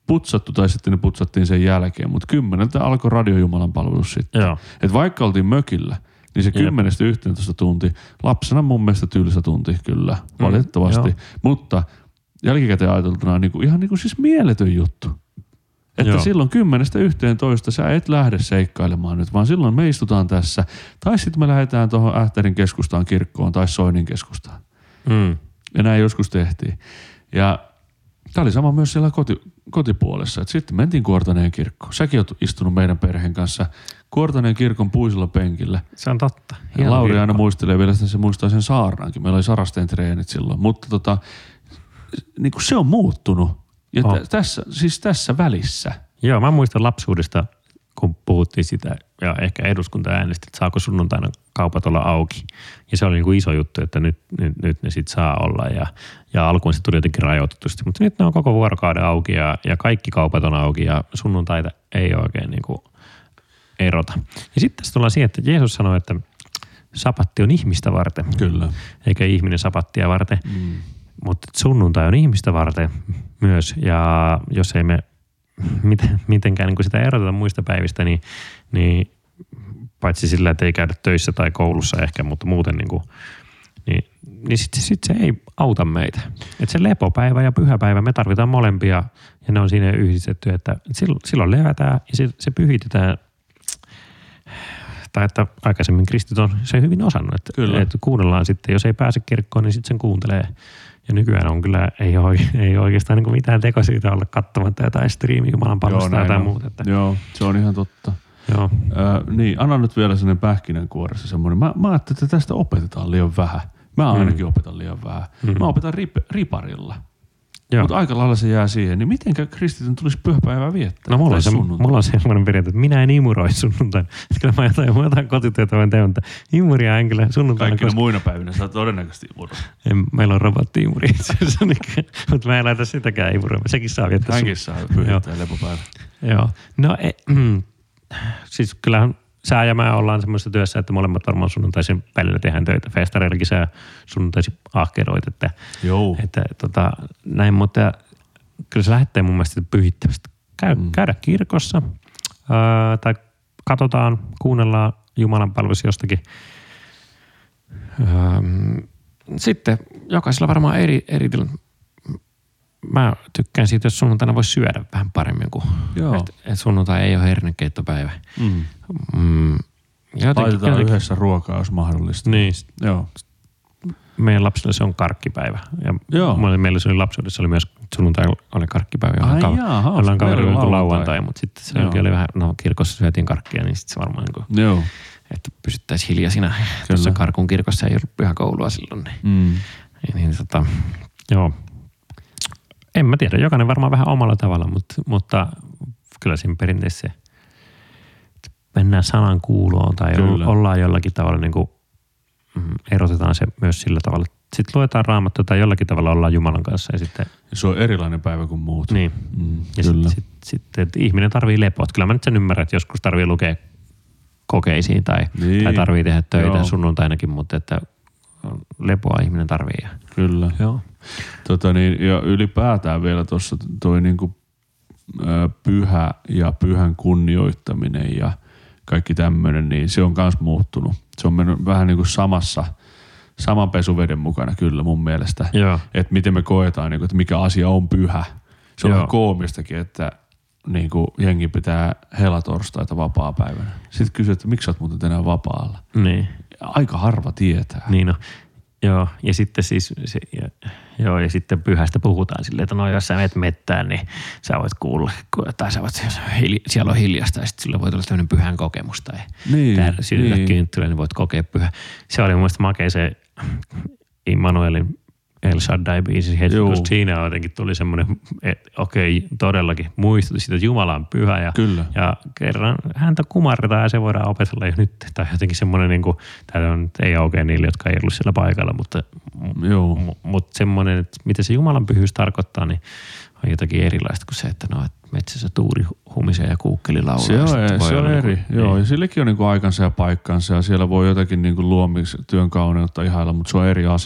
putsattu tai sitten ne putsattiin sen jälkeen, mutta 10 alkoi radiojumalan palvelus sitten. Joo. Et vaikka oltiin mökillä, niin se 10-11 tunti, lapsena mun mielestä tylsä tunti kyllä, valitettavasti, mutta jälkikäteen ajateltuna ihan siis mieletön juttu. Että silloin 10-11 sä et lähde seikkailemaan nyt, vaan silloin me istutaan tässä. Tai sitten me lähdetään tuohon Ähtärin keskustaan kirkkoon tai Soinin keskustaan. Ja näin joskus tehtiin. Ja tämä oli sama myös siellä kotipuolessa. Et sitten mentiin Kuortaneen kirkkoon. Säkin oot istunut meidän perheen kanssa Kuortaneen kirkon puisella penkillä. Se on totta. Ja Lauri aina muistelee vielä, että se muistaa sen saarnaankin. Meillä oli Sarasteen treenit silloin. Mutta niin kuin se on muuttunut. Ja tässä välissä. Joo, mä muistan lapsuudesta, kun puhuttiin sitä ja ehkä eduskunta äänesti, että saako sunnuntaina kaupat olla auki. Ja se oli niin kuin iso juttu, että nyt ne sit saa olla ja alkuun se tuli jotenkin rajoitetusti. Mutta nyt ne on koko vuorokauden auki ja kaikki kaupat on auki ja sunnuntaita ei oikein niin kuin erota. Ja sitten tässä tullaan siihen, että Jeesus sanoi, että sapatti on ihmistä varten. Kyllä. Eikä ihminen sapattia varten. Mutta sunnuntai on ihmistä varten myös, ja jos ei me mitenkään niin sitä eroteta muista päivistä, niin paitsi sillä, että ei käydä töissä tai koulussa ehkä, mutta muuten niin sit se ei auta meitä. Että se lepopäivä ja pyhäpäivä, me tarvitaan molempia, ja ne on siinä yhdistetty, että silloin levätään ja se pyhitetään. Tai että aikaisemmin kristit on se hyvin osannut, että kuunnellaan sitten, jos ei pääse kirkkoon, niin sitten sen kuuntelee. Ja nykyään on kyllä, ei oikeastaan niin mitään tekosyitä olla katsomatta jotain striimi Jumalan palvelusta tai jotain muuta. Että. Joo, se on ihan totta. Joo. Niin, anna nyt vielä sellainen pähkinänkuoressa semmoinen. Mä ajattelin, että tästä opetetaan liian vähän. Mä ainakin opetan liian vähän. Mä opetan riparilla. Mutta aika lailla se jää siihen. Niin mitenkä kristityn tulisi pyhäpäivää viettää? No mulla on semmoinen periaate, että minä en imuroi sunnuntaina. Kyllä mä jotain kotityötä voin tehdä, mutta imuria en kyllä sunnuntaina. Kaikkina muina päivinä sä todennäköisesti imuroi. Meillä on robotti-imuri. Mutta mä en laita sitäkään imuroimaan. Sekin saa viettää. Hänkin saa pyhittää lepopäivä. Joo. No siis kyllähän sä ja mä ollaan semmoisessa työssä, että molemmat varmaan sunnuntaisin välillä tehdään töitä. Festareillakin sä sunnuntaisin ahkeroit, että näin, mutta kyllä se lähtee mun mielestä pyhittävästä. Käydä kirkossa tai katsotaan, kuunnellaan Jumalan palvelus jostakin. Sitten jokaisella varmaan eri tilanne. Mä tykkään siitä, jos sunnuntaina voi syödä vähän paremmin kuin, että sunnuntai ei ole hernekeittopäivä. Laitetaan yhdessä ruokaa, jos mahdollista. Niin. Joo. Meidän lapsille se on karkkipäivä. Ja meillä se oli lapsuudessa, oli myös sunnuntai oli karkkipäivä. Ollaan kaverilla kuin lauantai, mutta sitten se oli vähän, kirkossa syötiin karkkia, niin sitten se varmaan että pysyttäisiin hiljaisina. Tuossa Karkun kirkossa ei ollut pyhäkoulua silloin. Joo. En mä tiedä, jokainen varmaan vähän omalla tavalla, mutta kyllä siinä perinteessä mennään sanan kuuloon tai ollaan jollakin tavalla, niin kuin, erotetaan se myös sillä tavalla. Sitten luetaan Raamattua tai jollakin tavalla ollaan Jumalan kanssa. Ja sitten, se on erilainen päivä kuin muut. Niin. Ja sitten ihminen tarvii lepoa. Kyllä mä nyt sen ymmärrän, että joskus tarvii lukea kokeisiin tai tarvii tehdä töitä sunnuntainakin, mutta että lepoa ihminen tarvii. Kyllä. Joo. Ja ylipäätään vielä tuossa toi niinku pyhä ja pyhän kunnioittaminen ja kaikki tämmöinen, niin se on kans muuttunut. Se on mennyt vähän niin kuin saman pesuveden mukana kyllä mun mielestä. Että miten me koetaan, niin kuin, että mikä asia on pyhä. Se on vähän koomistakin, että niin kuin jengi pitää helatorstaita vapaapäivänä. Sitten kysyy, että miksi sä oot muuten tänään vapaalla? Niin. Aika harva tietää. Niin no. Joo, ja sitten siis, ja sitten pyhästä puhutaan silleen, että no jos sä menet mettään, niin sä voit kuulla, tai sä voit, siellä on hiljasta, ja sitten sillä voi tulla tämmöinen pyhän kokemus, tai sytytä kynttilä, niin voit kokea pyhä. Se oli mun mielestä makea se Immanuelin El Shaddai-biisi, kun siinä jotenkin tuli semmoinen, että okei, todellakin muistutti siitä, että Jumala on pyhä ja kerran häntä kumarretaan ja se voidaan opetella jo nyt. Tai jotenkin semmoinen, niin kuin, tämä ei oikein niille, jotka ei ollut siellä paikalla, mutta semmoinen, että mitä se Jumalan pyhyys tarkoittaa, niin on jotakin erilaista kuin se, että metsässä tuuri humisee ja kuukkeli laulaa. Se on eri. Joo, ja sillekin on niin kuin aikansa ja paikkansa ja siellä voi jotakin niin kuin luomistyön kauneutta ihailla, mutta se on eri asia.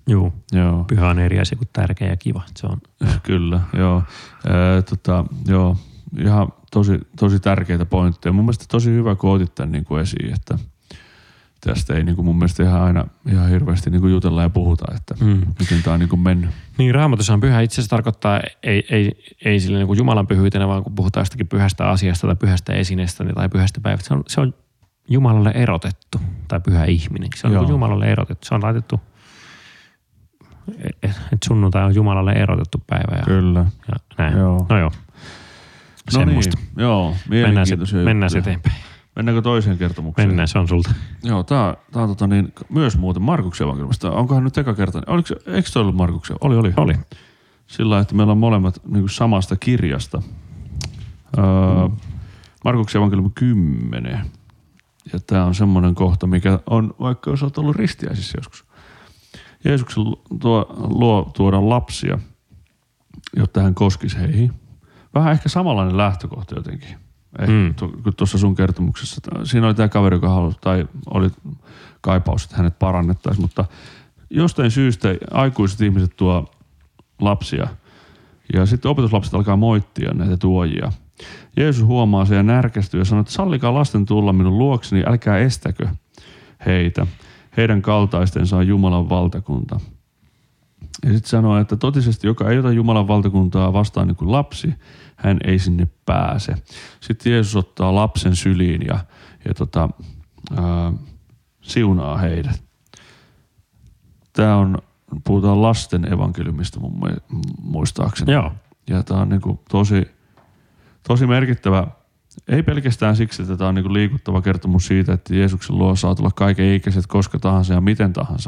Joo. Pyhä on eri asia kuin tärkeä ja kiva. Se on. Kyllä, joo. Joo. Ihan tosi tärkeitä pointteja. Mun mielestä tosi hyvä, kun otit tämän niin kuin esiin, että tästä ei niin kuin mun mielestä ihan hirveästi niin kuin jutella ja puhuta, että miten tämä on niin kuin mennyt. Niin, Raamatussa on pyhä itse asiassa tarkoittaa ei sille niin kuin Jumalan pyhyytenä, vaan kun puhutaan jostakin pyhästä asiasta tai pyhästä esineestä tai pyhästä päivästä. Se on Jumalalle erotettu tai pyhä ihminen. Se on niin kuin Jumalalle erotettu. Se on laitettu, että sunnuntai on Jumalalle erotettu päivä. Kyllä. Ja näin. Joo. No joo. Semmosta. No niin, joo. Mielenkiintoisia Mennään eteenpäin. Mennäänkö toiseen kertomukseen? Mennään, se on sulta. Joo, tää on myös muuten Markuksen evankeliumista. Onkohan nyt eka kerta? Eikö toi ollut Markuksen? Oli. Sillä lailla, että meillä on molemmat niin samasta kirjasta. Markuksen evankeliumi 10. Ja tää on semmoinen kohta, mikä on, vaikka jos olet ollut ristiäisissä joskus. Jeesuksen luo tuoda lapsia, jotta hän koskisi heihin. Vähän ehkä samanlainen lähtökohta jotenkin. Kuin tuossa sun kertomuksessa. Siinä oli tämä kaveri, joka halusi, tai oli kaipaus, että hänet parannettaisiin, mutta jostain syystä aikuiset ihmiset tuo lapsia ja sitten opetuslapset alkaa moittia näitä tuojia. Jeesus huomaa sen ja närkästyy ja sanoo, että sallikaa lasten tulla minun luokseni, älkää estäkö heitä. Heidän kaltaistensa on Jumalan valtakunta. Ja sitten sanoo, että totisesti, joka ei ota Jumalan valtakuntaa vastaan niin kuin lapsi, hän ei sinne pääse. Sitten Jeesus ottaa lapsen syliin ja siunaa heidät. Tämä on, puhutaan lasten evankeliumista muistaakseni. Joo. Ja tämä on niin kuin tosi merkittävä. Ei pelkästään siksi, että tämä on niin kuin liikuttava kertomus siitä, että Jeesuksen luo saa tulla kaiken ikäiset koska tahansa ja miten tahansa.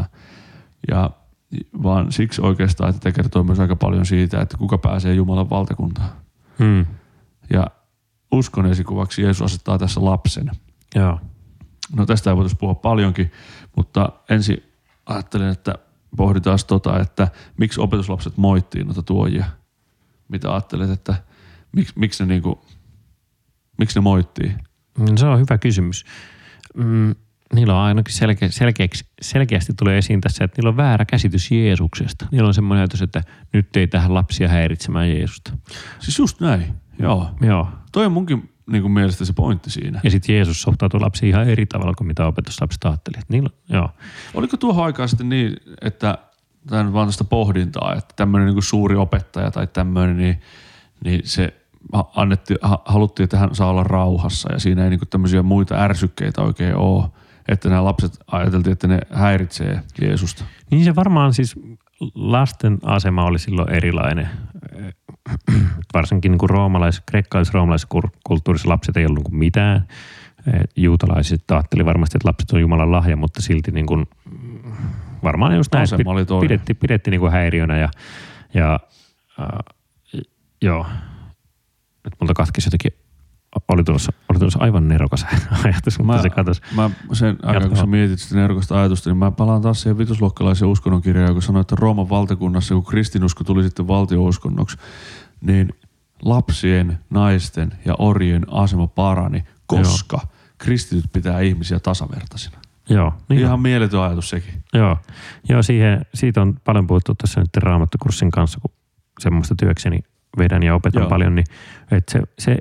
Vaan siksi oikeastaan, että tämä kertoo myös aika paljon siitä, että kuka pääsee Jumalan valtakuntaan. Ja uskon esikuvaksi Jeesus asettaa tässä lapsen. Joo. No tästä ei voitaisiin puhua paljonkin, mutta ensin ajattelin, että pohditaan että miksi opetuslapset moittii noita tuojia. Mitä ajattelet, että miksi ne moittii? Se on hyvä kysymys. Niillä on ainakin selkeästi tulee esiin tässä, että niillä on väärä käsitys Jeesuksesta. Niillä on semmoinen ajatus, että nyt ei tähän lapsia häiritsemään Jeesusta. Siis just näin, joo. Toi on munkin niin mielestä se pointti siinä. Ja sitten Jeesus suhtautuu lapsiin ihan eri tavalla kuin mitä opetuslapset ajatteli. Oliko tuohon aikaan sitten niin, että tämä on vaan tästä pohdintaa, että tämmöinen niin suuri opettaja tai tämmöinen, niin se haluttiin, että hän saa olla rauhassa ja siinä ei niin tämmöisiä muita ärsykkeitä oikein ole. Että nämä lapset ajateltiin, että ne häiritsee Jeesusta. Niin se varmaan siis lasten asema oli silloin erilainen. Varsinkin niin kuin kreikkalais-roomalaisessa kulttuurissa lapset ei ollut mitään. Juutalaiset ajatteli varmasti, että lapset on Jumalan lahja, mutta silti niin kuin, varmaan just näin, pidettiin niin kuin häiriönä joo. Nyt multa katkesi jotenkin. Oli tulossa aivan nerokas ajatus, mutta se katosi. Mä sen aikaan, kun sä mietit sitä nerokasta ajatusta, niin mä palaan taas siihen vitosluokkalaisen uskonnonkirjaan, joka sanoi, että Rooman valtakunnassa, kun kristinusko tuli sitten valtio-uskonnoksi, niin lapsien, naisten ja orjien asema parani, koska kristityt pitää ihmisiä tasavertaisina. Joo. Niin ihan mieletön ajatus sekin. Joo, siitä on paljon puhuttu tässä nyt raamattokurssin kanssa, kun semmoista työkseni vedän ja opetan paljon, niin että se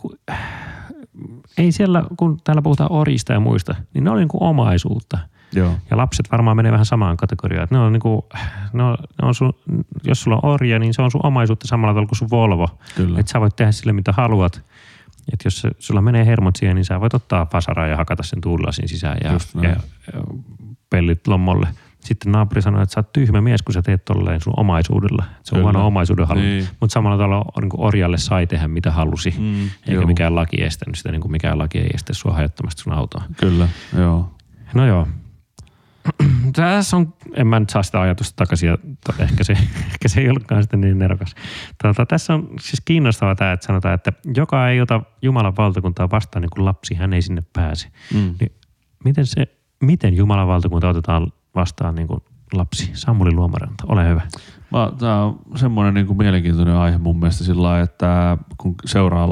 ei siellä, kun täällä puhutaan orjista ja muista, niin ne on niin kuin omaisuutta. Joo. Ja lapset varmaan menee vähän samaan kategoriaan. Että ne on niin kuin, jos sulla on orja, niin se on sun omaisuutta samalla tavalla kuin sun Volvo. Kyllä. Että sä voit tehdä sille mitä haluat. Että jos sulla menee hermot siihen, niin sä voit ottaa vasaraa ja hakata sen tuulilasin sisään ja pellit lommolle. Sitten naapuri sanoi, että sä oot tyhmä mies, kun sä teet tolleen sun omaisuudella. Se on huono omaisuuden halu. Niin. Mutta samalla tavalla niin orjalle sai tehdä mitä halusi. Eikä mikään laki estänyt sitä, niin kuin mikään laki ei estä sua hajottamasta sun autoa. Kyllä, joo. No joo. Tässä on, en mä nyt saa sitä ajatusta takaisin, ja ehkä se ei ollutkaan sitten niin nerokas. Tässä on siis kiinnostavaa tämä, että sanotaan, että joka ei ota Jumalan valtakuntaa vastaan niin kuin lapsi, hän ei sinne pääse. Niin miten Jumalan valtakunta otetaan vastaan niin kuin lapsi? Samuli Luomaranta, ole hyvä. Tämä on semmoinen niin kuin mielenkiintoinen aihe mun mielestä sillä lailla, että kun seuraa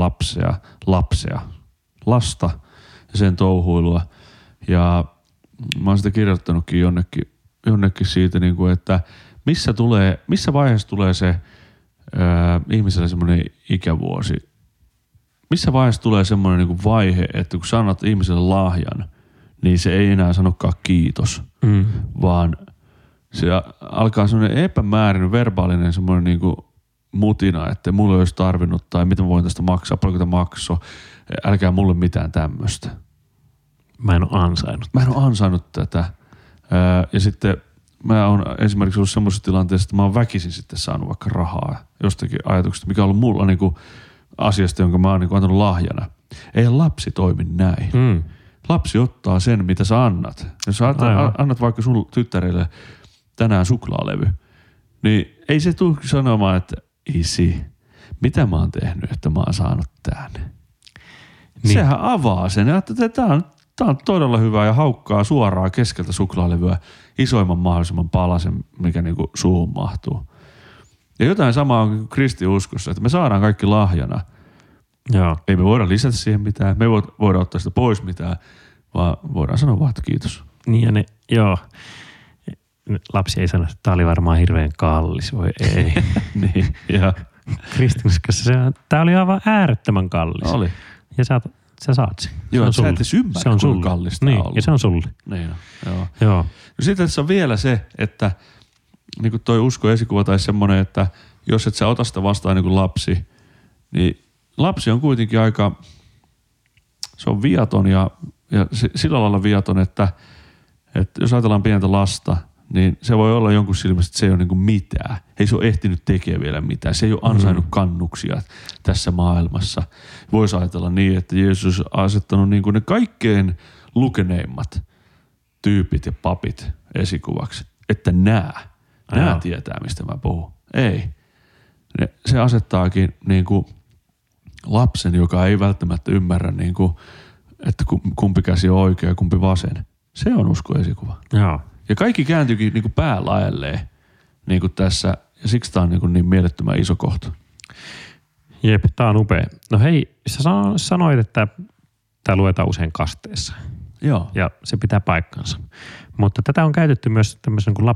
lasta ja sen touhuilua ja mä oon sitä kirjoittanutkin jonnekin jonnekin siitä, niin kuin, että missä vaiheessa tulee se ihmiselle semmoinen ikävuosi. Missä vaiheessa tulee semmoinen niin kuin vaihe, että kun sanot ihmiselle lahjan, niin se ei enää sanokaan kiitos, vaan se alkaa semmoinen epämääräinen, verbaalinen semmoinen niin kuin mutina, että mulla ei olisi tarvinnut tai mitä mä voin tästä maksaa, paljonko tämä maksoi, älkää mulle mitään tämmöistä. Mä en ole ansainnut tätä. Ja sitten mä oon esimerkiksi ollut semmoisessa tilanteessa, että mä oon väkisin sitten saanut vaikka rahaa jostakin ajatuksesta, mikä on ollut mulla niinku asiasta, jonka mä oon niinku antanut lahjana. Eihän lapsi toimi näin. Lapsi ottaa sen, mitä sä annat. Jos sä annat vaikka sun tyttärelle tänään suklaalevy, niin ei se tule sanomaan, että isi, mitä mä oon tehnyt, että mä oon saanut tän. Niin. Sehän avaa sen, että tää on todella hyvä ja haukkaa suoraan keskeltä suklaalevyä isoimman mahdollisimman palasen, mikä niinku suuhun mahtuu. Ja jotain samaa on kristiuskossa, että me saadaan kaikki lahjana. Joo. Ei me voida lisätä siihen mitään, me ei voida ottaa sitä pois mitään, vaan voidaan sanoa vaan, että kiitos. Niin ja joo. Lapsi ei sano, että tää oli varmaan hirveän kallis, voi ei. Niin, ja. Kristinuskossa tää oli aivan äärettömän kallis. Oli. Ja sä saat sen. Joo, sä et edes ymmärrä, kuinka kallista niin, on ollut. Ja se on sulle. Niin on, joo. No sitten tässä on vielä se, että niin kuin toi uskoesikuva tai semmoinen, että jos et sä ota sitä vastaan niin kuin lapsi, niin lapsi on kuitenkin aika, se on viaton ja sillä lailla viaton, että jos ajatellaan pientä lasta, niin se voi olla jonkun silmästä, että se ei ole niin kuin mitään. Ei se ole ehtinyt tekemään vielä mitään. Se ei ole ansainnut kannuksia tässä maailmassa. Voisi ajatella niin, että Jeesus on asettanut niin kuin ne kaikkein lukeneimmat tyypit ja papit esikuvaksi. Että nämä tietää, mistä mä puhun. Ei. Se asettaakin niin kuin lapsen, joka ei välttämättä ymmärrä, niin kuin, että kumpi käsi on oikea ja kumpi vasen. Se on uskoesikuva. Joo. Ja kaikki kääntyykin niin kuin päälaelleen niin kuin tässä, ja siksi tämä on niin mielettömän iso kohta. Jep, tää on upea. No hei, sä sanoit, että tää luetaan usein kasteessa. Joo. Ja se pitää paikkansa. Mutta tätä on käytetty myös tämmöisen kuin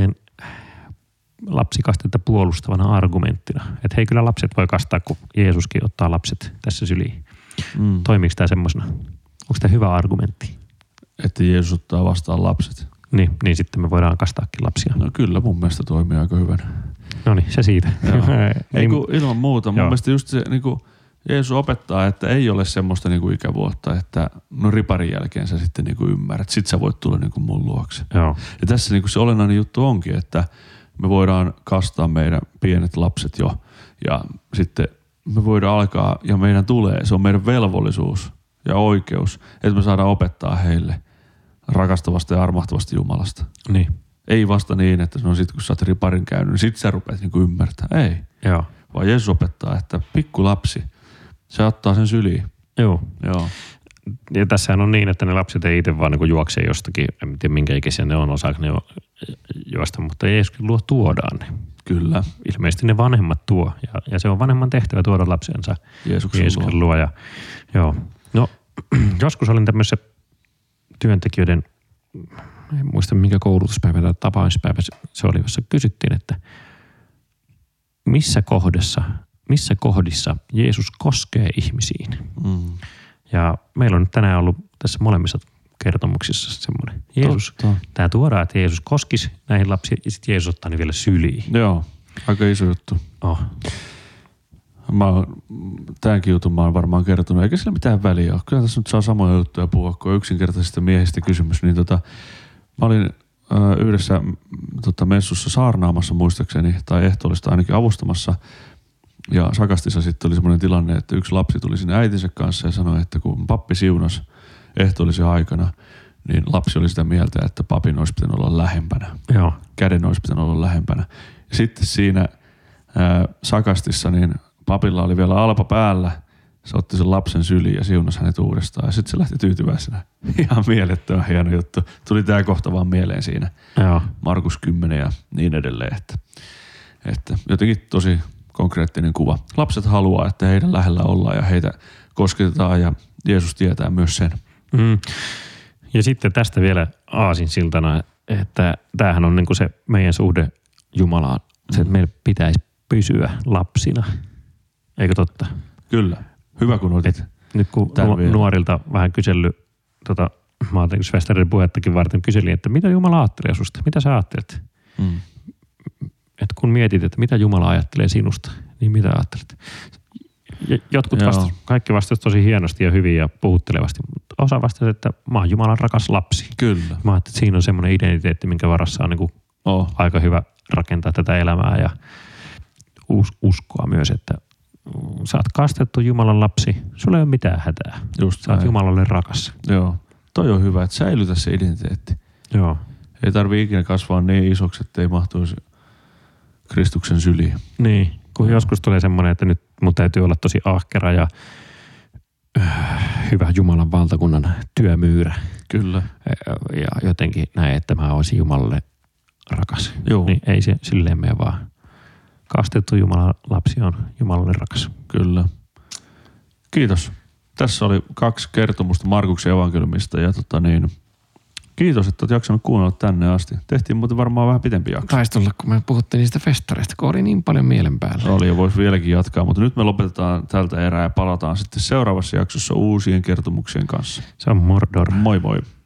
lapsikastetta puolustavana argumenttina. Että hei, kyllä lapset voi kastaa, kun Jeesuskin ottaa lapset tässä syliin. Toimiiko tämä semmoisena? Onko tämä hyvä argumentti? Että Jeesus ottaa vastaan lapset. Niin sitten me voidaan kastaakin lapsia. No kyllä, mun mielestä toimii aika hyvän. No niin, se siitä. Ilman muuta. Mun mielestä just se, niin kuin Jeesus opettaa, että ei ole semmoista niin kuin ikävuotta, että no riparin jälkeen sä sitten niin kuin ymmärrät. Sit sä voit tulla niin kuin mun luokse. Joo. Ja tässä niin kuin se olennainen juttu onkin, että me voidaan kastaa meidän pienet lapset jo. Ja sitten me voidaan alkaa, ja meidän tulee, se on meidän velvollisuus ja oikeus, että me saadaan opettaa heille rakastavasta ja armahtavasta Jumalasta. Niin. Ei vasta niin, että no sit kun sä oot riparin käynyt, niin sit sä rupeat niinku ymmärtämään. Ei. Joo. Vaan Jeesus opettaa, että pikku lapsi, se ottaa sen syliin. Joo. Ja tässähän on niin, että ne lapset ei itse vaan niin juoksee jostakin, en tiedä minkä ikäisiä ne on, osaako ne juosta, mutta Jeesus tuodaan ne. Kyllä. Ilmeisesti ne vanhemmat tuo, ja se on vanhemman tehtävä tuoda lapsensa Jeesuksen luo. Joo. No, joskus olin tämmöisessä työntekijöiden, en muista minkä koulutuspäivä tai tapaamispäivä se oli, jossa kysyttiin, että missä kohdissa Jeesus koskee ihmisiin. Ja meillä on nyt tänään ollut tässä molemmissa kertomuksissa semmoinen tämä tuodaan, että Jeesus koskisi näihin lapsiin ja sitten Jeesus ottaa ne vielä syliin. Joo, aika iso juttu. Tämänkin jutun mä oon varmaan kertonut, eikä sillä mitään väliä ole. Kyllä tässä nyt saa samoja juttuja puhua, kun on yksinkertaisista miehistä kysymys. Niin mä olin yhdessä messussa saarnaamassa muistaakseni, tai ehtoollista ainakin avustamassa. Ja Sakastissa sitten oli semmoinen tilanne, että yksi lapsi tuli sinne äitinsä kanssa ja sanoi, että kun pappi siunasi ehtoollisen aikana, niin lapsi oli sitä mieltä, että papin olisi pitänyt olla lähempänä. Joo. Käden olisi pitänyt olla lähempänä. Ja sitten siinä Sakastissa niin papilla oli vielä alpa päällä. Se otti sen lapsen syliin ja siunasi hänet uudestaan. Ja sitten se lähti tyytyväisenä. Ihan mielettömän hieno juttu. Tuli tämä kohta vaan mieleen siinä. Joo. Markus 10 ja niin edelleen. Että jotenkin tosi konkreettinen kuva. Lapset haluaa, että heidän lähellä ollaan ja heitä kosketetaan ja Jeesus tietää myös sen. Ja sitten tästä vielä aasinsiltana että tämähän on niinku se meidän suhde Jumalaan. Se, että meillä pitäisi pysyä lapsina. Eikö totta? Kyllä. Hyvä kun otit. Nyt kun nuorilta vähän kysellyt, mä ajattelin Festarin puhettakin varten kyselin, että mitä Jumala ajattelee susta? Mitä sä ajattelet? Että kun mietit, että mitä Jumala ajattelee sinusta, niin mitä ajattelet? Jotkut kaikki vastasivat tosi hienosti ja hyvin ja puhuttelevasti, mutta osa vastasi, että mä oon Jumalan rakas lapsi. Kyllä. Mä ajattelin, että siinä on semmoinen identiteetti, minkä varassa on niin aika hyvä rakentaa tätä elämää ja uskoa myös, että sä oot kastettu Jumalan lapsi, sulla ei ole mitään hätää. Just sä oot Jumalalle rakas. Joo. Toi on hyvä, että säilytä se identiteetti. Joo. Ei tarvitse ikinä kasvaa niin isoksi, että ei mahtuisi Kristuksen syliin. Niin, kun joskus tulee semmoinen, että nyt mun täytyy olla tosi ahkera ja hyvä Jumalan valtakunnan työmyyrä. Kyllä. Ja jotenkin näin, että mä olisin Jumalalle rakas. Joo. Niin ei se silleen mene vaan. Kastettu Jumalan lapsi on Jumalalle rakas. Kyllä. Kiitos. Tässä oli 2 kertomusta Markuksen evankeliumista ja kiitos, että olet jaksanut kuunnella tänne asti. Tehtiin muuten varmaan vähän pitempi jakso. Taisi olla, kun me puhuttiin niistä festareista, kun oli niin paljon mielen päällä. Oli ja voisi vieläkin jatkaa, mutta nyt me lopetetaan tältä erää ja palataan sitten seuraavassa jaksossa uusien kertomuksien kanssa. Se on Mordor. Moi moi.